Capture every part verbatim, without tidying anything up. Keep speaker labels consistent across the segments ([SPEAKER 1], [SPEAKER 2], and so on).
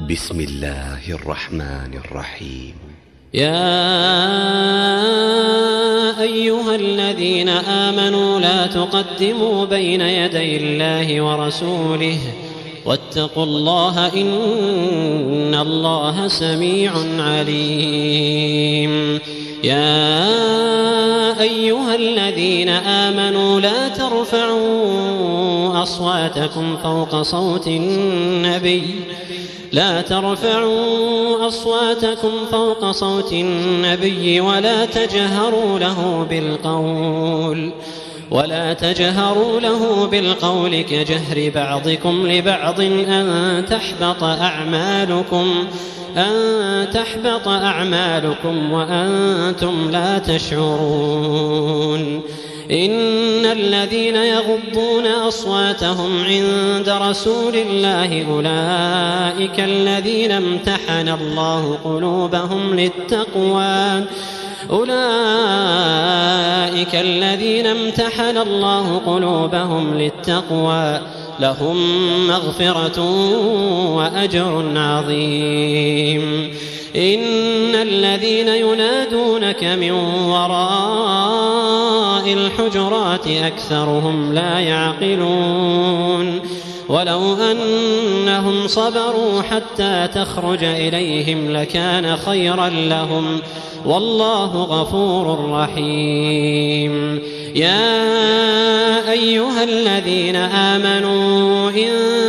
[SPEAKER 1] بسم الله الرحمن الرحيم.
[SPEAKER 2] يا أيها الذين آمنوا لا تقدموا بين يدي الله ورسوله واتقوا الله إن الله سميع عليم. يا أيها الذين آمنوا لا ترفعوا أصواتكم فوق صوت النبي لا ترفعوا أصواتكم فوق صوت النبي ولا تجهروا له بالقول ولا تجهروا له بالقول كجهر بعضكم لبعض أن تحبط أعمالكم أن تحبط أعمالكم وأنتم لا تشعرون. إن الذين يغضون أصواتهم عند رسول الله أولئك الذين امتحن الله قلوبهم للتقوى أولئك الذين امتحن الله قلوبهم للتقوى لهم مغفرة وأجر عظيم. إن الذين ينادونك من وراء الحجرات أكثرهم لا يعقلون. ولو أنهم صبروا حتى تخرج إليهم لكان خيرا لهم والله غفور رحيم. يا أيها الذين آمنوا إن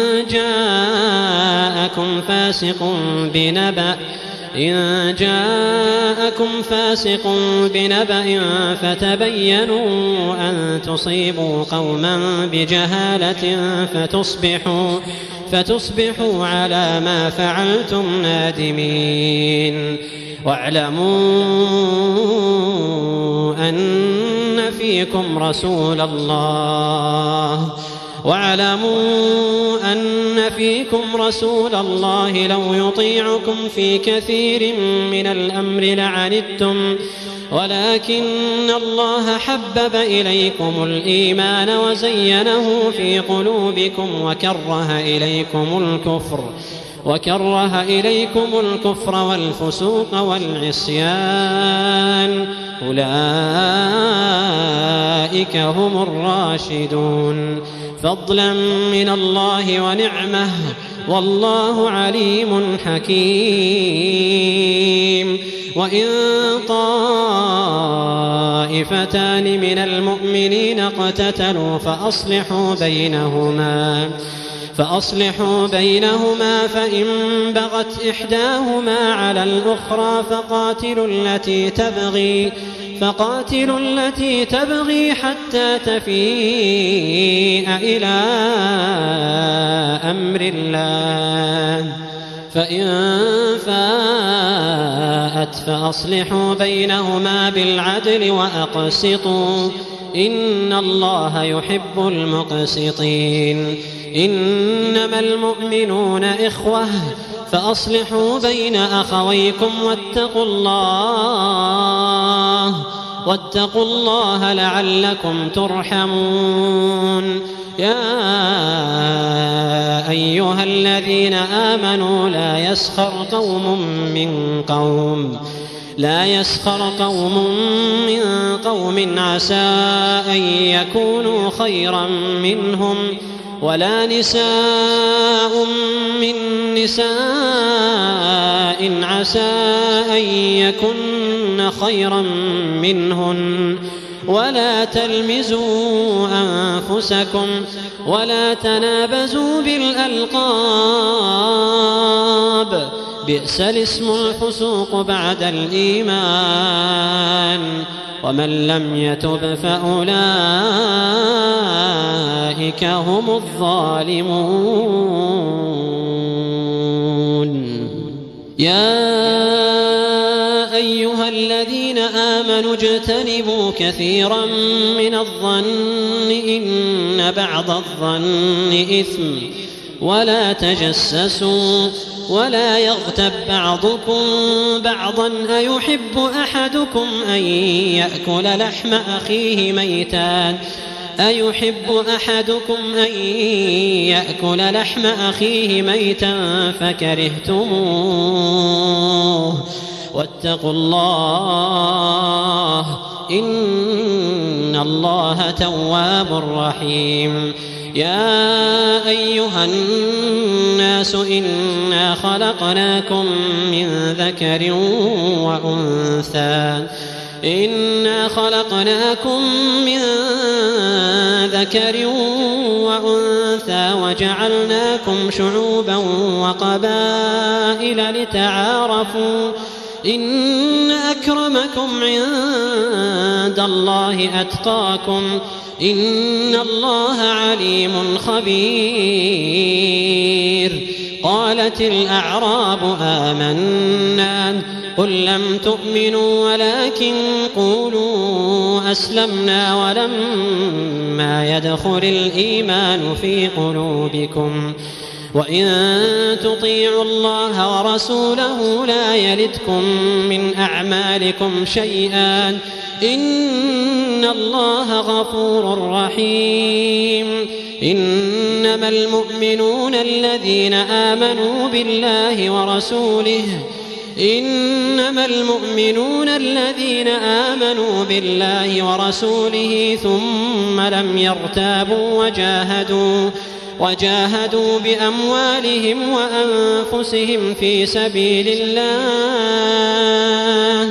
[SPEAKER 2] جاءكم فاسق بنبأ إن جاءكم فاسق بنبأ فتبينوا أن تصيبوا قوما بجهالة فتصبحوا فتصبحوا على ما فعلتم نادمين. واعلموا أن فيكم رسول الله واعلموا أن فيكم رسول الله لو يطيعكم في كثير من الأمر لعنتم ولكن الله حبب إليكم الإيمان وزينه في قلوبكم وكره إليكم الكفر وكره إليكم الكفر والفسوق والعصيان أولئك هم الراشدون فضلا من الله ونعمه والله عليم حكيم. وإن طائفتان من المؤمنين اقتتلوا فأصلحوا بينهما فأصلحوا بينهما فإن بغت إحداهما على الأخرى فقاتلوا التي تبغي فقاتلوا التي تبغي حتى تفيء إلى أمر الله فإن فاءت فأصلحوا بينهما بالعدل وأقسطوا إن الله يحب المقسطين. إنما المؤمنون إخوة فأصلحوا بين أخويكم واتقوا الله واتقوا الله لعلكم ترحمون. يا أيها الذين آمنوا لا يسخر قوم من قوم لا يسخر قوم من قوم عسى أن يكونوا خيرا منهم ولا نساء من نساء عسى أن يكن خيرا منهن ولا تلمزوا أنفسكم ولا تنابزوا بالألقاب بئس الاسم الفسوق بعد الإيمان ومن لم يتب فأولئك هم الظالمون. يا أيها الذين آمنوا اجتنبوا كثيرا من الظن إن بعض الظن إثم ولا تجسسوا ولا يغتب بعضكم بعضا أيحب أحدكم أن يأكل لحم أخيه ميتا أيحب أحدكم أن يأكل لحم أخيه ميتا فكرهتموه واتقوا الله إن الله تواب رحيم. يا أيها الناس إنا خلقناكم من ذكر وأنثى إنا خلقناكم من ذكر وأنثى وجعلناكم شعوبا وقبائل لتعارفوا إن أكرمكم عند الله أتقاكم إن الله عليم خبير. قالت الأعراب آمنا قل لم تؤمنوا ولكن قولوا أسلمنا ولما يدخل الإيمان في قلوبكم وإن تطيعوا الله ورسوله لا يلتكم من أعمالكم شيئا إن الله غفور رحيم. إنما المؤمنون الذين آمنوا بالله ورسوله إنما المؤمنون الذين آمنوا بالله ورسوله ثم لم يرتابوا وجاهدوا وجاهدوا بأموالهم وأنفسهم في سبيل الله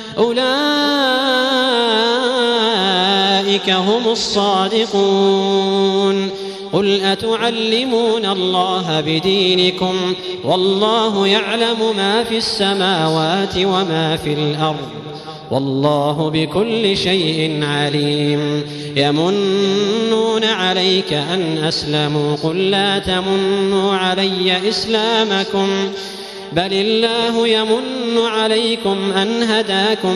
[SPEAKER 2] أولئك هم الصادقون. قل أتعلمون الله بدينكم والله يعلم ما في السماوات وما في الأرض والله بكل شيء عليم. يمنون عليك أن أسلموا قل لا تمنوا علي إسلامكم بل الله يمن عليكم أن هداكم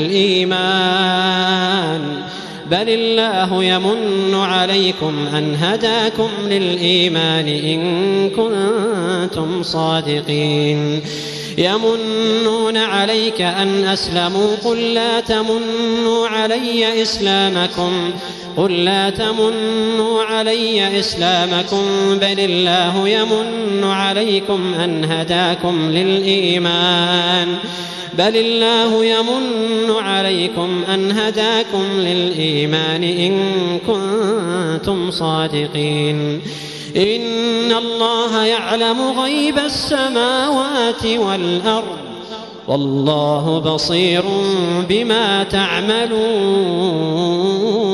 [SPEAKER 2] للإيمان بل الله يمن عليكم أن هداكم للإيمان إن كنتم صادقين. يمنون عليك أن أسلموا قل لا تمنوا علي إسلامكم قل لا تمنوا علي إسلامكم بل الله يمن عليكم أن هداكم للإيمان بل الله يمن عليكم أن هداكم للإيمان إن كنتم صادقين. إن الله يعلم غيب السماوات والأرض والله بصير بما تعملون.